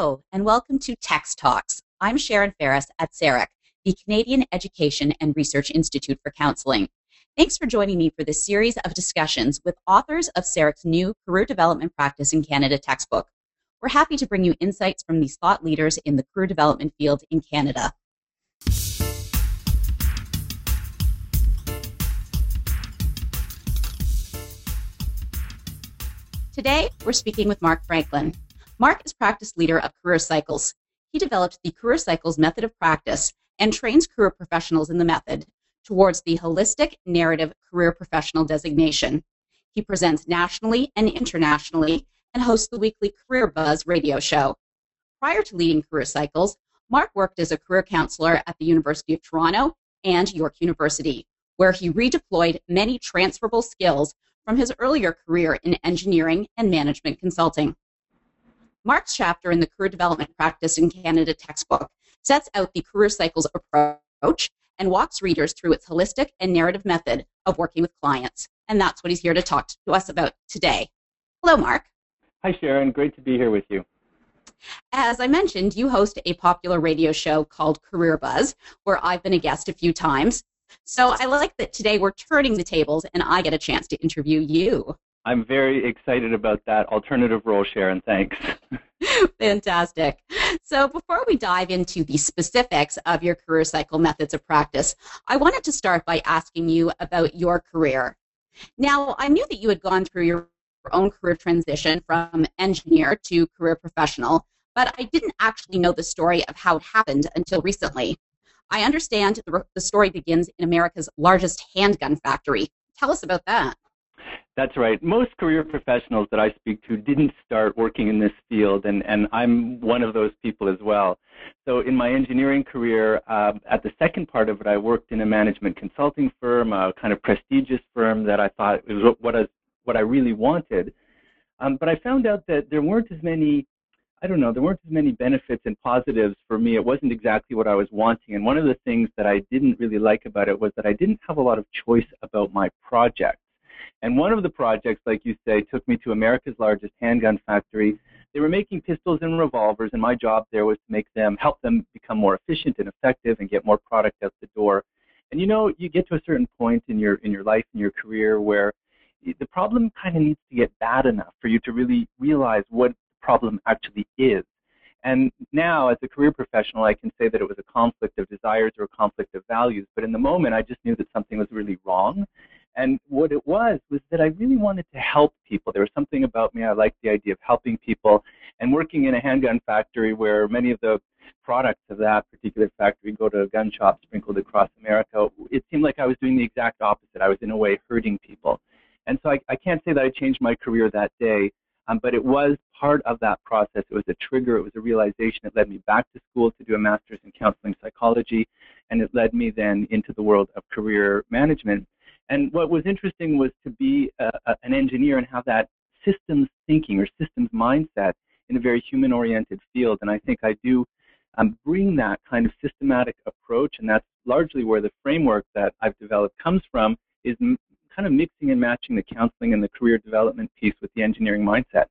Hello, and welcome to Text Talks. I'm Sharon Ferris at CEREC, the Canadian Education and Research Institute for Counseling. Thanks for joining me for this series of discussions with authors of CEREC's new Career Development Practice in Canada textbook. We're happy to bring you insights from these thought leaders in the career development field in Canada. Today, we're speaking with Mark Franklin. Mark is practice leader of Career Cycles. He developed the Career Cycles method of practice and trains career professionals in the method towards the holistic narrative career professional designation. He presents nationally and internationally and hosts the weekly Career Buzz radio show. Prior to leading Career Cycles, Mark worked as a career counselor at the University of Toronto and York University, where he redeployed many transferable skills from his earlier career in engineering and management consulting. Mark's chapter in the Career Development Practice in Canada textbook sets out the Career Cycles approach and walks readers through its holistic and narrative method of working with clients. And that's what he's here to talk to us about today. Hello, Mark. Hi, Sharon. Great to be here with you. As I mentioned, you host a popular radio show called Career Buzz, where I've been a guest a few times. So I like that today we're turning the tables and I get a chance to interview you. I'm very excited about that alternative role, Sharon. Thanks. Fantastic. So before we dive into the specifics of your career cycle methods of practice, I wanted to start by asking you about your career. Now, I knew that you had gone through your own career transition from engineer to career professional, but I didn't actually know the story of how it happened until recently. I understand the story begins in America's largest handgun factory. Tell us about that. That's right. Most career professionals that I speak to didn't start working in this field, and I'm one of those people as well. So in my engineering career, at the second part of it, I worked in a management consulting firm, a kind of prestigious firm that I thought was what I really wanted. But I found out that there weren't as many benefits and positives for me. It wasn't exactly what I was wanting. And one of the things that I didn't really like about it was that I didn't have a lot of choice about my projects. And one of the projects, like you say, took me to America's largest handgun factory. They were making pistols and revolvers, and my job there was to help them become more efficient and effective and get more product out the door. And you get to a certain point in your life, in your career, where the problem kind of needs to get bad enough for you to really realize what the problem actually is. And now, as a career professional, I can say that it was a conflict of desires or a conflict of values. But in the moment, I just knew that something was really wrong. And what it was that I really wanted to help people. There was something about me. I liked the idea of helping people. And working in a handgun factory where many of the products of that particular factory go to gun shops sprinkled across America, it seemed like I was doing the exact opposite. I was, in a way, hurting people. And so I can't say that I changed my career that day, but it was part of that process. It was a trigger. It was a realization. It led me back to school to do a master's in counseling psychology, and it led me then into the world of career management. And what was interesting was to be an engineer and have that systems thinking or systems mindset in a very human-oriented field. And I think I do bring that kind of systematic approach, and that's largely where the framework that I've developed comes from, is kind of mixing and matching the counseling and the career development piece with the engineering mindset.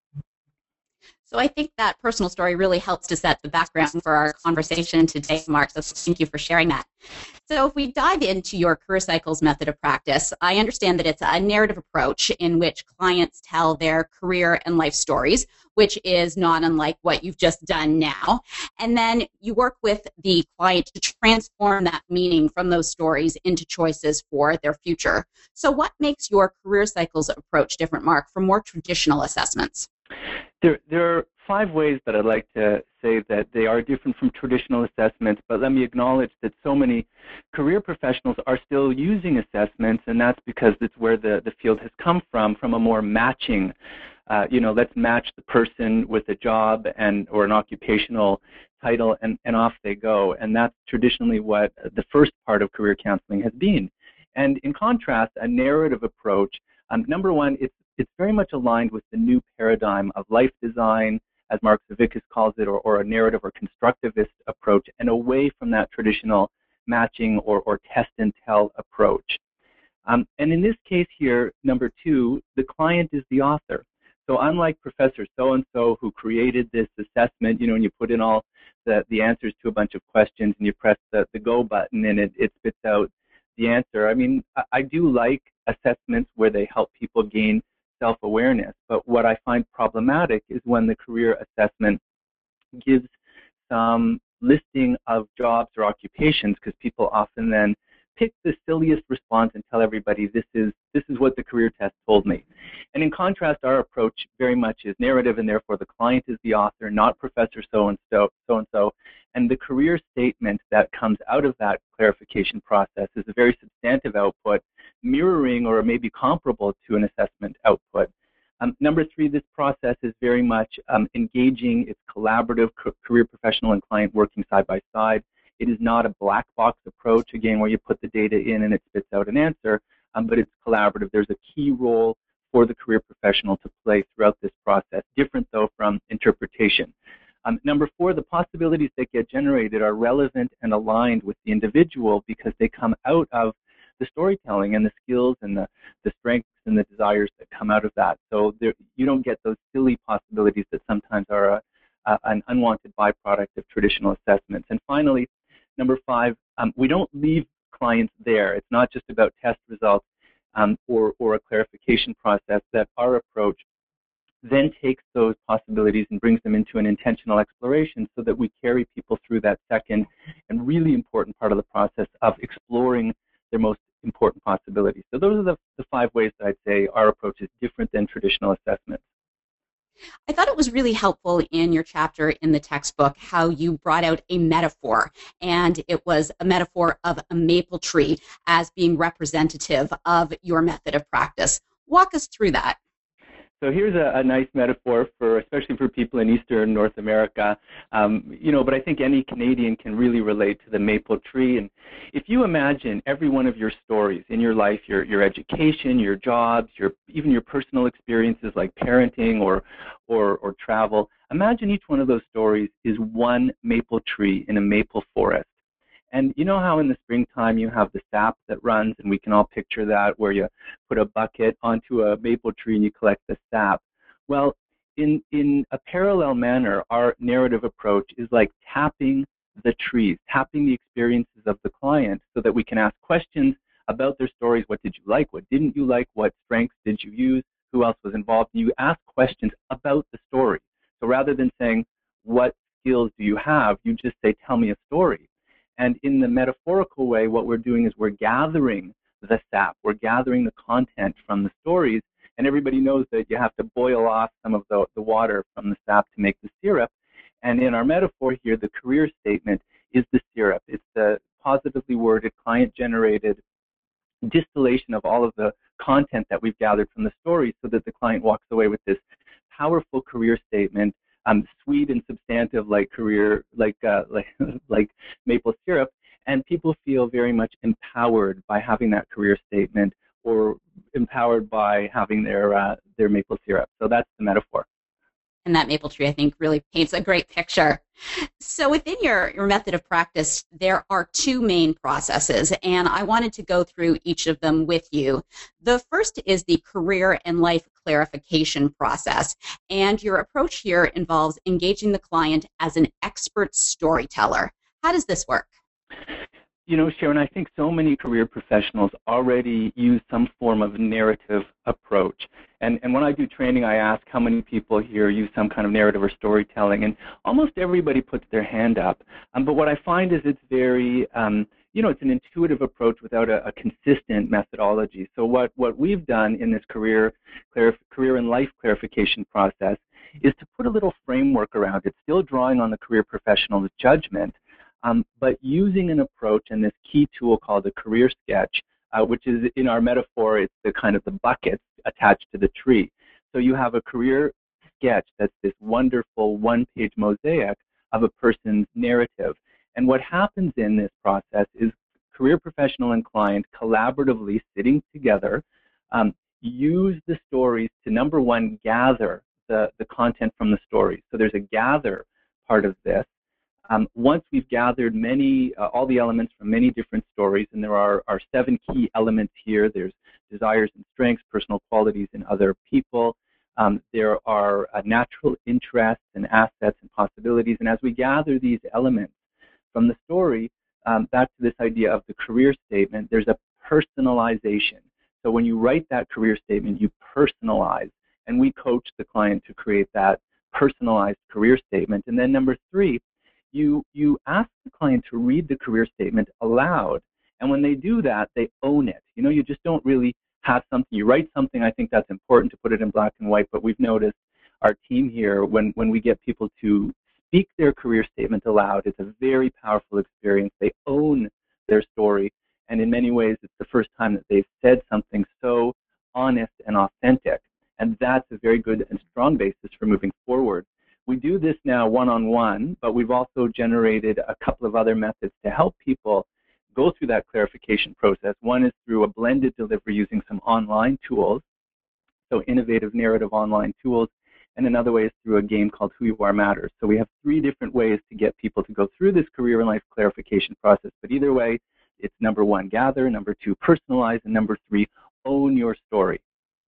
So I think that personal story really helps to set the background for our conversation today, Mark, so thank you for sharing that. So if we dive into your Career Cycles method of practice, I understand that it's a narrative approach in which clients tell their career and life stories, which is not unlike what you've just done now. And then you work with the client to transform that meaning from those stories into choices for their future. So what makes your Career Cycles approach different, Mark, from more traditional assessments? There are 5 ways that I'd like to say that they are different from traditional assessments, but let me acknowledge that so many career professionals are still using assessments, and that's because it's where the field has come from a more matching, let's match the person with a job or an occupational title, and off they go. And that's traditionally what the first part of career counseling has been. And in contrast, a narrative approach, number one, it's very much aligned with the new paradigm of life design, as Mark Savickas calls it, or a narrative or constructivist approach, and away from that traditional matching or test and tell approach. And in this case here, number 2, the client is the author. So unlike Professor so-and-so who created this assessment, and you put in all the answers to a bunch of questions and you press the go button and it spits out the answer. I mean, I do like assessments where they help people gain self-awareness, but what I find problematic is when the career assessment gives some listing of jobs or occupations, because people often then pick the silliest response and tell everybody this is what the career test told me. And in contrast, our approach very much is narrative, and therefore the client is the author, not Professor so-and-so. And the career statement that comes out of that clarification process is a very substantive output, mirroring or maybe comparable to an assessment output. Number three, this process is very much engaging. It's collaborative, career professional and client working side by side. It is not a black box approach, again, where you put the data in and it spits out an answer, but it's collaborative. There's a key role for the career professional to play throughout this process, different, though, from interpretation. Number four, the possibilities that get generated are relevant and aligned with the individual because they come out of the storytelling and the skills and the strengths and the desires that come out of that. So you don't get those silly possibilities that sometimes are an unwanted byproduct of traditional assessments. And finally, number five, we don't leave clients there. It's not just about test results or a clarification process. That our approach then takes those possibilities and brings them into an intentional exploration so that we carry people through that second and really important part of the process of exploring their most important possibilities. So those are the 5 ways that I'd say our approach is different than traditional assessments. I thought it was really helpful in your chapter in the textbook how you brought out a metaphor, and it was a metaphor of a maple tree as being representative of your method of practice. Walk us through that. So here's a nice metaphor especially for people in Eastern North America, but I think any Canadian can really relate to the maple tree. And if you imagine every one of your stories in your life, your education, your jobs, even your personal experiences like parenting or travel, imagine each one of those stories is one maple tree in a maple forest. And you know how in the springtime you have the sap that runs, and we can all picture that where you put a bucket onto a maple tree and you collect the sap. Well, in a parallel manner, our narrative approach is like tapping the trees, tapping the experiences of the client so that we can ask questions about their stories. What did you like? What didn't you like? What strengths did you use? Who else was involved? You ask questions about the story. So rather than saying, what skills do you have? You just say, tell me a story. And in the metaphorical way, what we're doing is we're gathering the sap. We're gathering the content from the stories. And everybody knows that you have to boil off some of the water from the sap to make the syrup. And in our metaphor here, the career statement is the syrup. It's the positively worded, client-generated distillation of all of the content that we've gathered from the stories so that the client walks away with this powerful career statement, sweet and substantive like maple syrup, and people feel very much empowered by having that career statement or empowered by having their maple syrup. So that's the metaphor. And that maple tree, I think, really paints a great picture. So within your method of practice, there are 2 main processes, and I wanted to go through each of them with you. The first is the career and life clarification process, and your approach here involves engaging the client as an expert storyteller. How does this work? You know, Sharon, I think so many career professionals already use some form of narrative approach. And when I do training, I ask how many people here use some kind of narrative or storytelling, and almost everybody puts their hand up. But what I find is it's very, it's an intuitive approach without a consistent methodology. So what we've done in this career and life clarification process is to put a little framework around it, still drawing on the career professional's judgment, but using an approach and this key tool called the career sketch, which is in our metaphor, it's the kind of the buckets attached to the tree. So you have a career sketch that's this wonderful one-page mosaic of a person's narrative. And what happens in this process is career professional and client collaboratively sitting together use the stories to, number one, gather the content from the stories. So there's a gather part of this. Once we've gathered all the elements from many different stories, and there are 7 key elements here. There's desires and strengths, personal qualities in other people, There are natural interests and assets and possibilities. And as we gather these elements from the story, back to this idea of the career statement, there's a personalization. So when you write that career statement, you personalize. And we coach the client to create that personalized career statement. And then number three, you ask the client to read the career statement aloud. And when they do that, they own it. You know, you just don't really have something. You write something, I think that's important to put it in black and white, but we've noticed our team here, when we get people to speak their career statement aloud, it's a very powerful experience. They own their story. And in many ways, it's the first time that they've said something so honest and authentic. And that's a very good and strong basis for moving forward. We do this now one-on-one, but we've also generated a couple of other methods to help people go through that clarification process. One is through a blended delivery using some online tools, so innovative narrative online tools, and another way is through a game called Who You Are Matters. So we have three different ways to get people to go through this career and life clarification process, but either way, it's number one, gather, number two, personalize, and number three, own your story.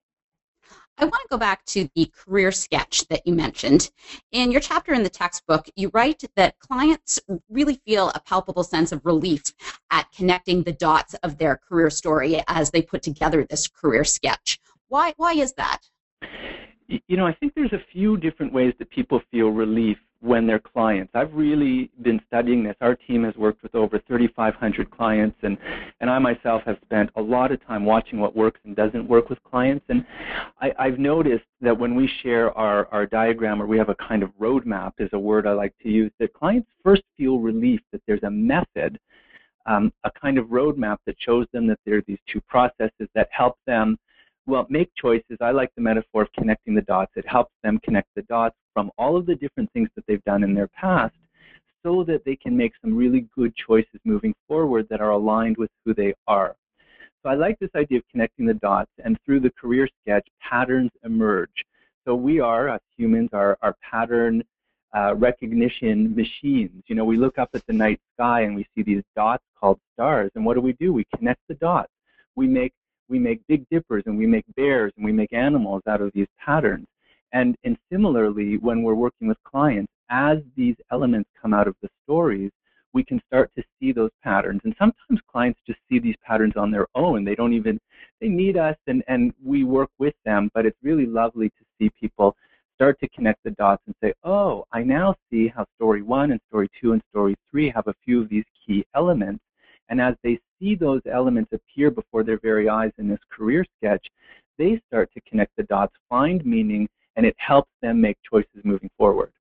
I want to go back to the career sketch that you mentioned. In your chapter in the textbook, you write that clients really feel a palpable sense of relief at connecting the dots of their career story as they put together this career sketch. Why is that? You know, I think there's a few different ways that people feel relief when they're clients. I've really been studying this. Our team has worked with over 3,500 clients, and I myself have spent a lot of time watching what works and doesn't work with clients. And I've noticed that when we share our diagram, or we have a kind of roadmap, is a word I like to use, that clients first feel relief that there's a method, a kind of roadmap that shows them that there are these two processes that help them, well, make choices. I like the metaphor of connecting the dots. It helps them connect the dots from all of the different things that they've done in their past so that they can make some really good choices moving forward that are aligned with who they are. So I like this idea of connecting the dots, and through the career sketch, patterns emerge. So we are, as humans, are pattern recognition machines. You know, we look up at the night sky and we see these dots called stars, and what do? We connect the dots. We make Big Dippers, and we make bears, and we make animals out of these patterns. And similarly, when we're working with clients, as these elements come out of the stories, we can start to see those patterns. And sometimes clients just see these patterns on their own. They need us, and we work with them. But it's really lovely to see people start to connect the dots and say, oh, I now see how story one and story two and story three have a few of these key elements. And as they see those elements appear before their very eyes in this career sketch, they start to connect the dots, find meaning, and it helps them make choices moving forward.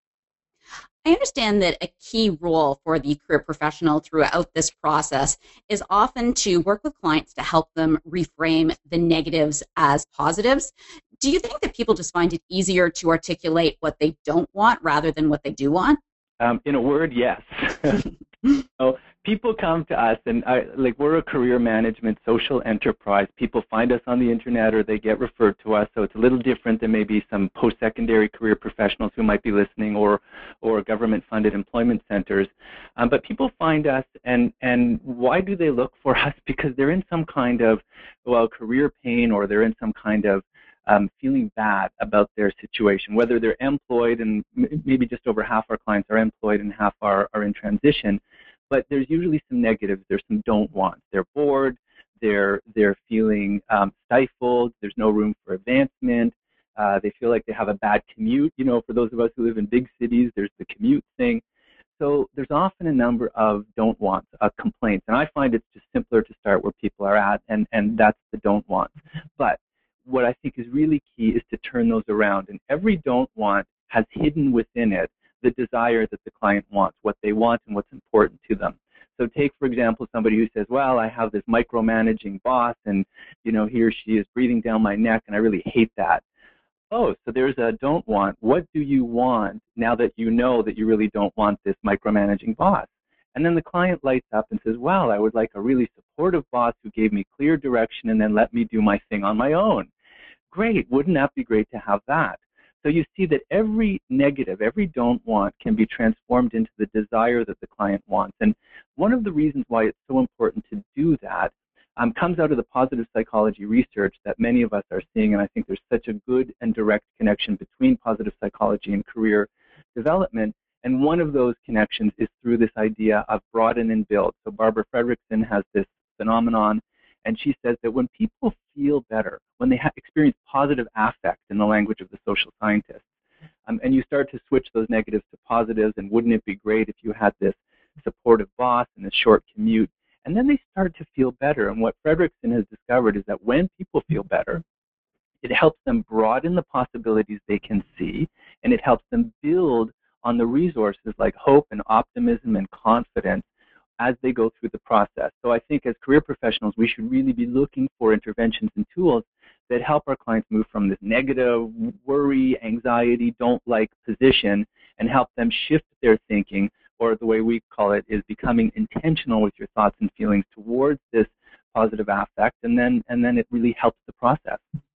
I understand that a key role for the career professional throughout this process is often to work with clients to help them reframe the negatives as positives. Do you think that people just find it easier to articulate what they don't want rather than what they do want? In a word, yes. So people come to us, and we're a career management social enterprise. People find us on the internet, or they get referred to us. So it's a little different than maybe some post-secondary career professionals who might be listening, or government-funded employment centers. But people find us, and why do they look for us? Because they're in some kind of, career pain, or they're in some kind of feeling bad about their situation, whether they're employed, and maybe just over half our clients are employed and half are in transition. But there's usually some negatives. There's some don't want. They're bored. They're feeling stifled. There's no room for advancement. They feel like they have a bad commute. You know, for those of us who live in big cities, there's the commute thing. So there's often a number of don't wants, complaints. And I find it's just simpler to start where people are at, and that's the don't wants. But what I think is really key is to turn those around. And every don't want has hidden within it the desire that the client wants, what they want and what's important to them. So take, for example, somebody who says, well, I have this micromanaging boss, and, you know, he or she is breathing down my neck, and I really hate that. Oh, so there's a don't want. What do you want now that you know that you really don't want this micromanaging boss? And then the client lights up and says, well, I would like a really supportive boss who gave me clear direction and then let me do my thing on my own. Great. Wouldn't that be great to have that? So you see that every negative, every don't want can be transformed into the desire that the client wants. And one of the reasons why it's so important to do that, comes out of the positive psychology research that many of us are seeing, and I think there's such a good and direct connection between positive psychology and career development. And one of those connections is through this idea of broaden and build. So Barbara Fredrickson has this phenomenon, and she says that when people feel better, when they experience positive affect in the language of the social scientists, and you start to switch those negatives to positives, and wouldn't it be great if you had this supportive boss and this short commute, and then they start to feel better. And what Fredrickson has discovered is that when people feel better, it helps them broaden the possibilities they can see, and it helps them build on the resources like hope and optimism and confidence as they go through the process. So I think as career professionals, we should really be looking for interventions and tools that help our clients move from this negative, worry, anxiety, don't like position, and help them shift their thinking, or the way we call it is becoming intentional with your thoughts and feelings towards this positive affect, and then it really helps the process.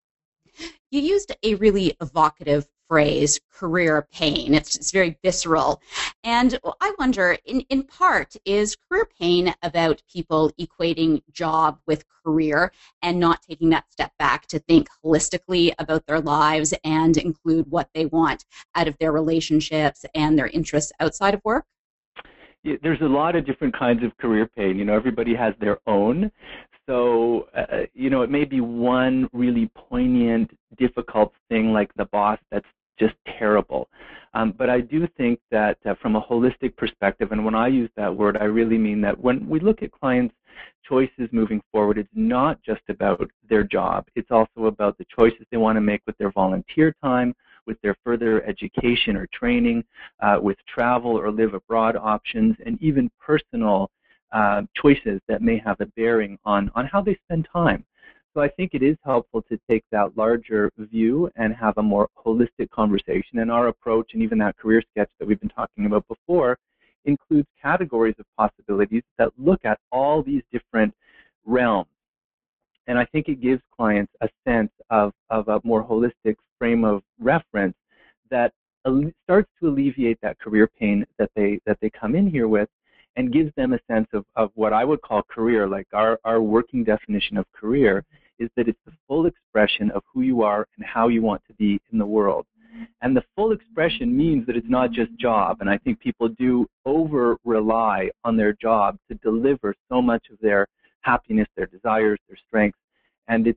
You used a really evocative phrase, career pain. It's very visceral. And I wonder, in part, is career pain about people equating job with career and not taking that step back to think holistically about their lives and include what they want out of their relationships and their interests outside of work? Yeah, there's a lot of different kinds of career pain. Everybody has their own. So, it may be one really poignant, difficult thing like the boss that's just terrible. But I do think that from a holistic perspective, and when I use that word, I really mean that when we look at clients' choices moving forward, it's not just about their job. It's also about the choices they want to make with their volunteer time, with their further education or training, with travel or live abroad options, and even personal choices that may have a bearing on how they spend time. So I think it is helpful to take that larger view and have a more holistic conversation. And our approach, and even that career sketch that we've been talking about before, includes categories of possibilities that look at all these different realms. And I think it gives clients a sense of a more holistic frame of reference that starts to alleviate that career pain that they come in here with, and gives them a sense of what I would call career. Like our working definition of career is that it's the full expression of who you are and how you want to be in the world. And the full expression means that it's not just job. And I think people do over-rely on their job to deliver so much of their happiness, their desires, their strengths. And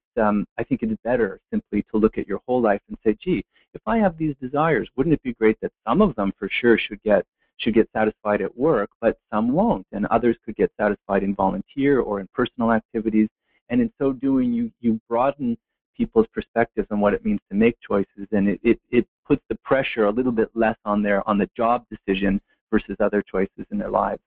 I think it's better simply to look at your whole life and say, gee, if I have these desires, wouldn't it be great that some of them for sure should get satisfied at work, but some won't, and others could get satisfied in volunteer or in personal activities. And in so doing, you broaden people's perspectives on what it means to make choices, and it puts the pressure a little bit less on the job decision versus other choices in their lives.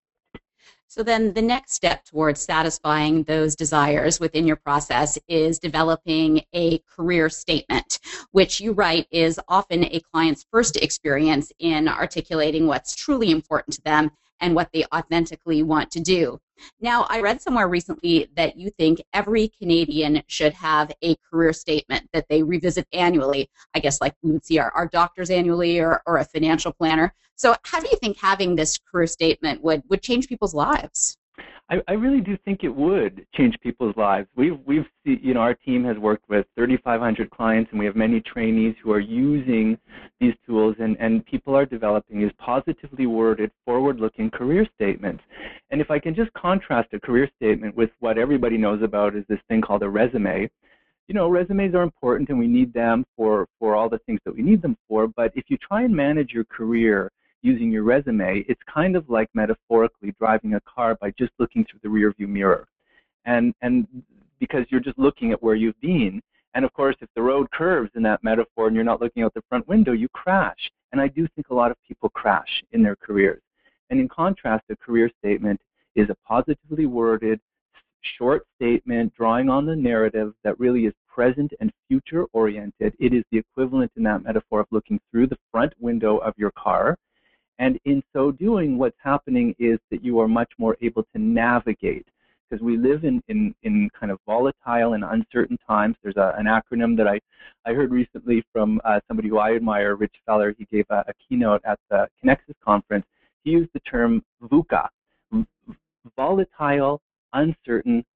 So then the next step towards satisfying those desires within your process is developing a career statement, which you write is often a client's first experience in articulating what's truly important to them and what they authentically want to do. Now, I read somewhere recently that you think every Canadian should have a career statement that they revisit annually. I guess like we would see our doctors annually or a financial planner. So how do you think having this career statement would change people's lives? I really do think it would change people's lives. We've seen, our team has worked with 3,500 clients, and we have many trainees who are using these tools, and people are developing these positively worded, forward-looking career statements. And if I can just contrast a career statement with what everybody knows about is this thing called a resume. Resumes are important, and we need them for all the things that we need them for, but if you try and manage your career using your resume, it's kind of like metaphorically driving a car by just looking through the rearview mirror. And because you're just looking at where you've been. And of course, if the road curves in that metaphor and you're not looking out the front window, you crash. And I do think a lot of people crash in their careers. And in contrast, a career statement is a positively worded, short statement drawing on the narrative that really is present and future oriented. It is the equivalent in that metaphor of looking through the front window of your car. And in so doing, what's happening is that you are much more able to navigate, because we live in kind of volatile and uncertain times. There's an acronym that I heard recently from somebody who I admire, Rich Feller. He gave a keynote at the Connexus conference. He used the term VUCA, volatile, uncertain,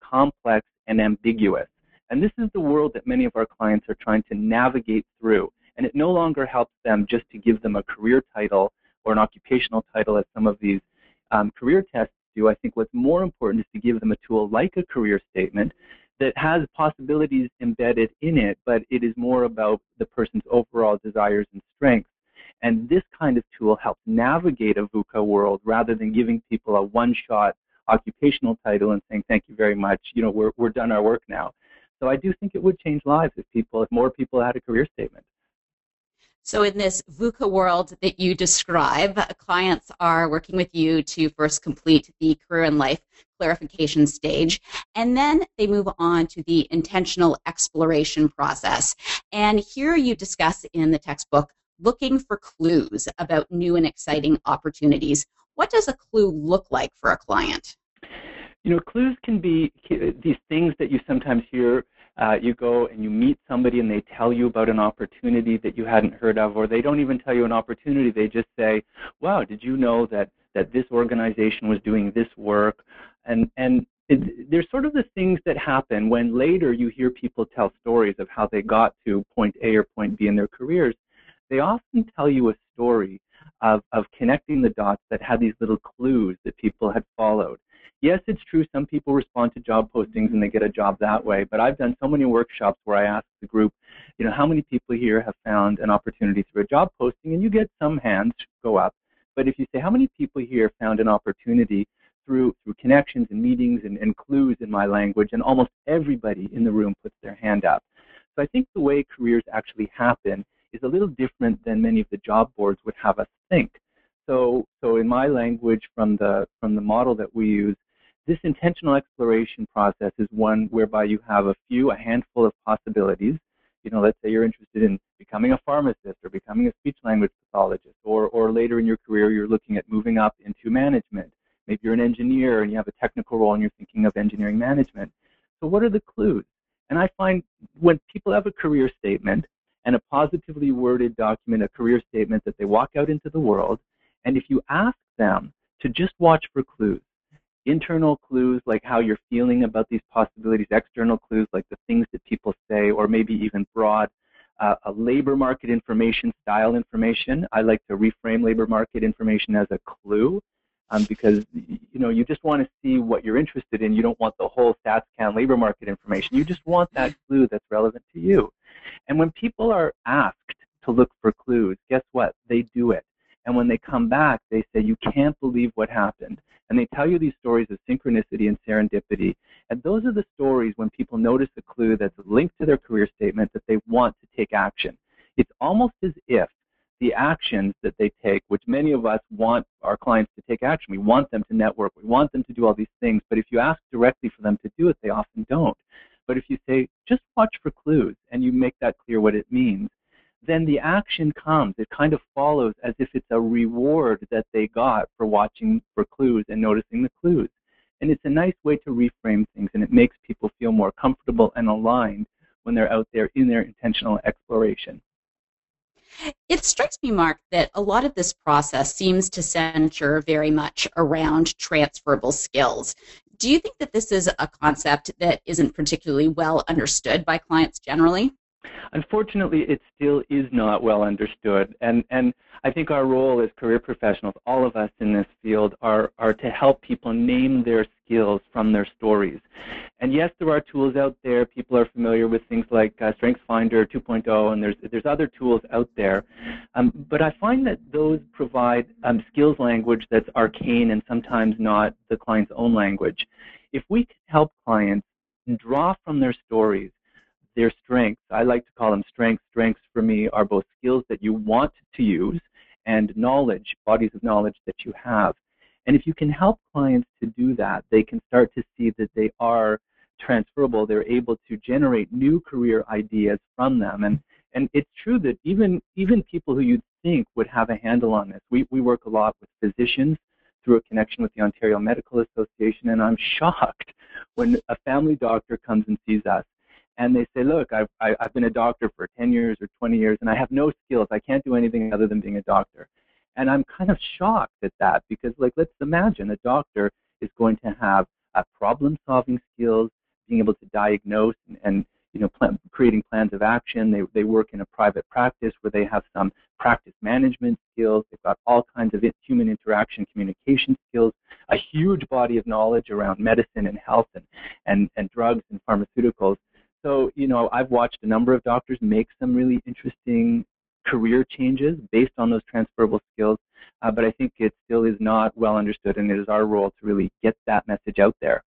complex and ambiguous. And this is the world that many of our clients are trying to navigate through. And it no longer helps them just to give them a career title or an occupational title, as some of these career tests do. I think what's more important is to give them a tool like a career statement that has possibilities embedded in it, but it is more about the person's overall desires and strengths. And this kind of tool helps navigate a VUCA world rather than giving people a one-shot occupational title and saying, thank you very much, we're done our work now. So I do think it would change lives if more people had a career statement. So in this VUCA world that you describe, clients are working with you to first complete the career and life clarification stage, and then they move on to the intentional exploration process. And here you discuss in the textbook looking for clues about new and exciting opportunities. What does a clue look like for a client? Clues can be these things that you sometimes hear. You go and you meet somebody and they tell you about an opportunity that you hadn't heard of, or they don't even tell you an opportunity. They just say, wow, did you know that this organization was doing this work? And there's sort of the things that happen when later you hear people tell stories of how they got to point A or point B in their careers. They often tell you a story of connecting the dots that had these little clues that people had followed. Yes, it's true, some people respond to job postings and they get a job that way, but I've done so many workshops where I ask the group, how many people here have found an opportunity through a job posting, and you get some hands go up. But if you say, how many people here found an opportunity through connections and meetings and clues in my language, and almost everybody in the room puts their hand up. So I think the way careers actually happen is a little different than many of the job boards would have us think. So in my language, from the model that we use, this intentional exploration process is one whereby you have a handful of possibilities. Let's say you're interested in becoming a pharmacist or becoming a speech language pathologist, or later in your career you're looking at moving up into management. Maybe you're an engineer and you have a technical role and you're thinking of engineering management. So what are the clues? And I find when people have a career statement and a positively worded document, a career statement that they walk out into the world, and if you ask them to just watch for clues, internal clues like how you're feeling about these possibilities, external clues like the things that people say, or maybe even broad a labor market information, style information. I like to reframe labor market information as a clue because you just want to see what you're interested in. You don't want the whole StatsCan labor market information. You just want that clue that's relevant to you. And when people are asked to look for clues, guess what? They do it. And when they come back, they say, you can't believe what happened. And they tell you these stories of synchronicity and serendipity. And those are the stories when people notice a clue that's linked to their career statement that they want to take action. It's almost as if the actions that they take, which many of us want our clients to take action. We want them to network. We want them to do all these things. But if you ask directly for them to do it, they often don't. But if you say, just watch for clues, and you make that clear what it means, then the action comes. It kind of follows as if it's a reward that they got for watching for clues and noticing the clues. And it's a nice way to reframe things, and it makes people feel more comfortable and aligned when they're out there in their intentional exploration. It strikes me, Mark, that a lot of this process seems to center very much around transferable skills. Do you think that this is a concept that isn't particularly well understood by clients generally? Unfortunately, it still is not well understood, and I think our role as career professionals, all of us in this field, are to help people name their skills from their stories. And yes, there are tools out there. People are familiar with things like StrengthsFinder 2.0, and there's other tools out there. But I find that those provide skills language that's arcane and sometimes not the client's own language. If we can help clients draw from their stories their strengths, I like to call them strengths. Strengths for me are both skills that you want to use and knowledge, bodies of knowledge that you have. And if you can help clients to do that, they can start to see that they are transferable. They're able to generate new career ideas from them. And it's true that even people who you'd think would have a handle on this. We work a lot with physicians through a connection with the Ontario Medical Association, and I'm shocked when a family doctor comes and sees us. And they say, look, I've been a doctor for 10 years or 20 years, and I have no skills. I can't do anything other than being a doctor. And I'm kind of shocked at that because, let's imagine a doctor is going to have problem-solving skills. being able to diagnose and creating plans of action. They work in a private practice where they have some practice management skills. They've got all kinds of human interaction, communication skills, a huge body of knowledge around medicine and health and drugs and pharmaceuticals. So, I've watched a number of doctors make some really interesting career changes based on those transferable skills, but I think it still is not well understood, and it is our role to really get that message out there.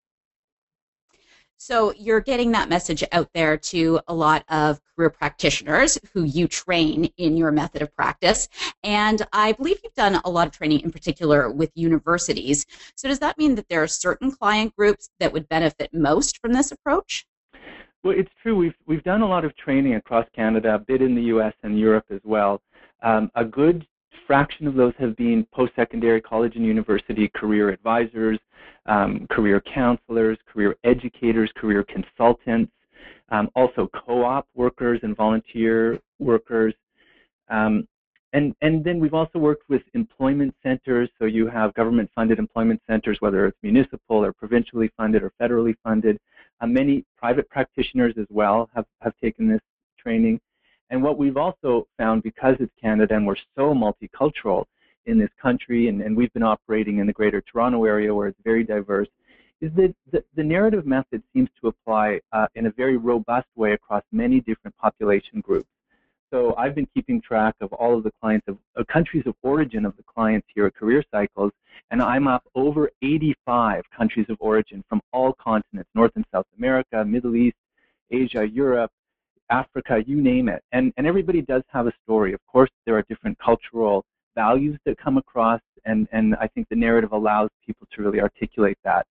So you're getting that message out there to a lot of career practitioners who you train in your method of practice. And I believe you've done a lot of training in particular with universities. So does that mean that there are certain client groups that would benefit most from this approach? Well, it's true. We've done a lot of training across Canada, a bit in the U.S. and Europe as well. A good fraction of those have been post-secondary college and university career advisors, career counselors, career educators, career consultants, also co-op workers and volunteer workers. And then we've also worked with employment centers. So you have government-funded employment centers, whether it's municipal or provincially funded or federally funded. Many private practitioners as well have taken this training. And what we've also found, because it's Canada and we're so multicultural in this country, and we've been operating in the Greater Toronto area where it's very diverse, is that the narrative method seems to apply in a very robust way across many different population groups. So I've been keeping track of all of the clients of countries of origin of the clients here at Career Cycles, and I'm up over 85 countries of origin from all continents, North and South America, Middle East, Asia, Europe, Africa, you name it. And everybody does have a story. Of course, there are different cultural values that come across, and I think the narrative allows people to really articulate that.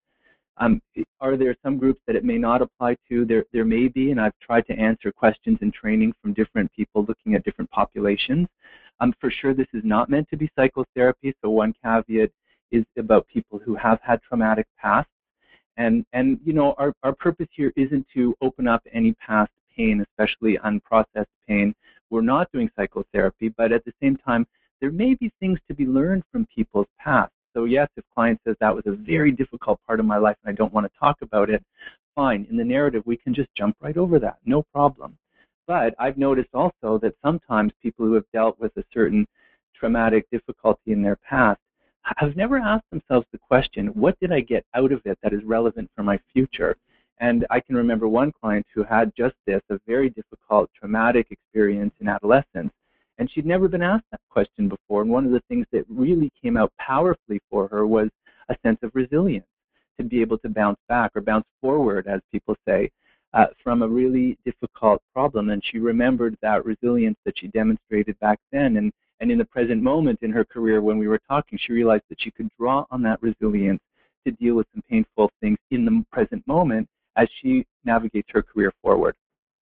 Are there some groups that it may not apply to? There may be, and I've tried to answer questions in training from different people looking at different populations. For sure, this is not meant to be psychotherapy, so one caveat is about people who have had traumatic pasts. And our purpose here isn't to open up any past pain, especially unprocessed pain. We're not doing psychotherapy, but at the same time, there may be things to be learned from people's past. So yes, if a client says that was a very difficult part of my life and I don't want to talk about it, fine. In the narrative, we can just jump right over that, no problem. But I've noticed also that sometimes people who have dealt with a certain traumatic difficulty in their past have never asked themselves the question, what did I get out of it that is relevant for my future? And I can remember one client who had just this, a very difficult traumatic experience in adolescence. And she'd never been asked that question before. And one of the things that really came out powerfully for her was a sense of resilience, to be able to bounce back or bounce forward, as people say, from a really difficult problem. And she remembered that resilience that she demonstrated back then. And in the present moment in her career, when we were talking, she realized that she could draw on that resilience to deal with some painful things in the present moment as she navigates her career forward.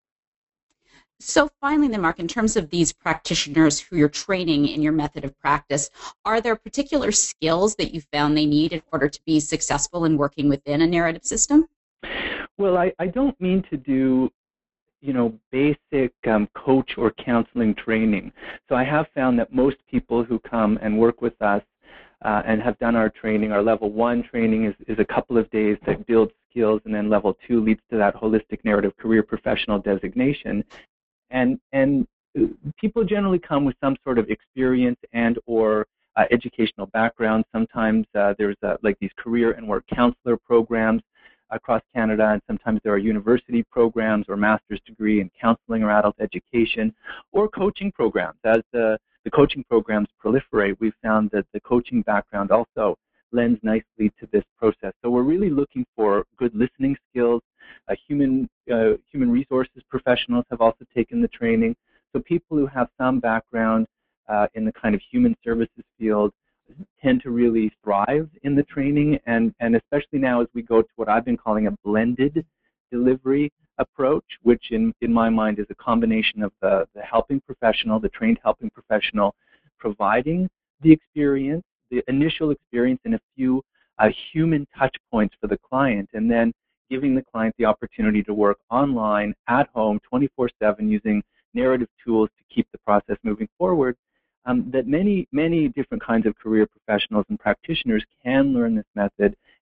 So finally then, Mark, in terms of these practitioners who you're training in your method of practice, are there particular skills that you found they need in order to be successful in working within a narrative system? Well, I don't mean to do, basic coach or counseling training. So I have found that most people who come and work with us and have done our training, our level 1 training is a couple of days that builds skills, and then level 2 leads to that holistic narrative career professional designation. And people generally come with some sort of experience and or educational background. Sometimes there's like these career and work counselor programs across Canada, and sometimes there are university programs or master's degree in counseling or adult education, or coaching programs. As the coaching programs proliferate, we've found that the coaching background also lends nicely to this process. So we're really looking for good listening skills. Human resources professionals have also taken the training. So people who have some background in the kind of human services field tend to really thrive in the training, and especially now as we go to what I've been calling a blended delivery approach, which in my mind is a combination of the helping professional, the trained helping professional, providing the experience, the initial experience, and a few human touch points for the client, and then giving the client the opportunity to work online, at home, 24/7, using narrative tools to keep the process moving forward. That many different kinds of career professionals and practitioners can learn this method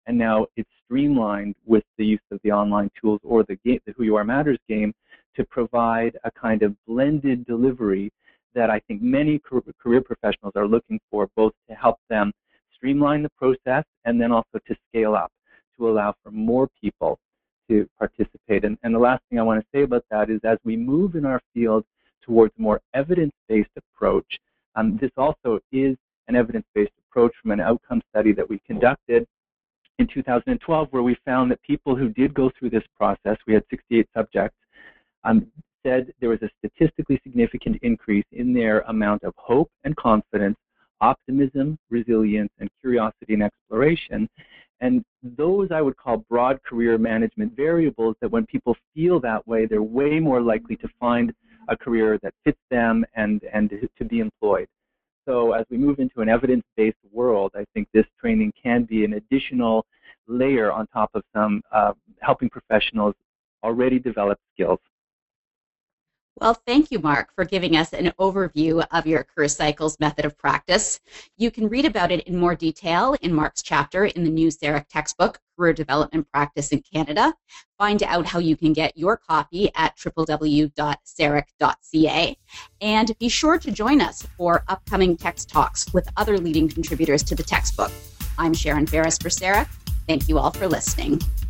and now it's streamlined with the use of the online tools or the Who You Are Matters game to provide a kind of blended delivery that I think many career professionals are looking for, both to help them streamline the process and then also to scale up to allow for more people to participate. And the last thing I want to say about that is, as we move in our field towards a more evidence-based approach, this also is an evidence-based approach from an outcome study that we conducted in 2012, where we found that people who did go through this process, we had 68 subjects, said there was a statistically significant increase in their amount of hope and confidence, optimism, resilience, and curiosity and exploration. And those I would call broad career management variables that when people feel that way, they're way more likely to find a career that fits them and to be employed. So as we move into an evidence-based world, I think this training can be an additional layer on top of some helping professionals already develop skills. Well, thank you, Mark, for giving us an overview of your Career Cycles method of practice. You can read about it in more detail in Mark's chapter in the new CEREC textbook, Career Development Practice in Canada. Find out how you can get your copy at www.cerec.ca. And be sure to join us for upcoming text talks with other leading contributors to the textbook. I'm Sharon Ferris for CEREC. Thank you all for listening.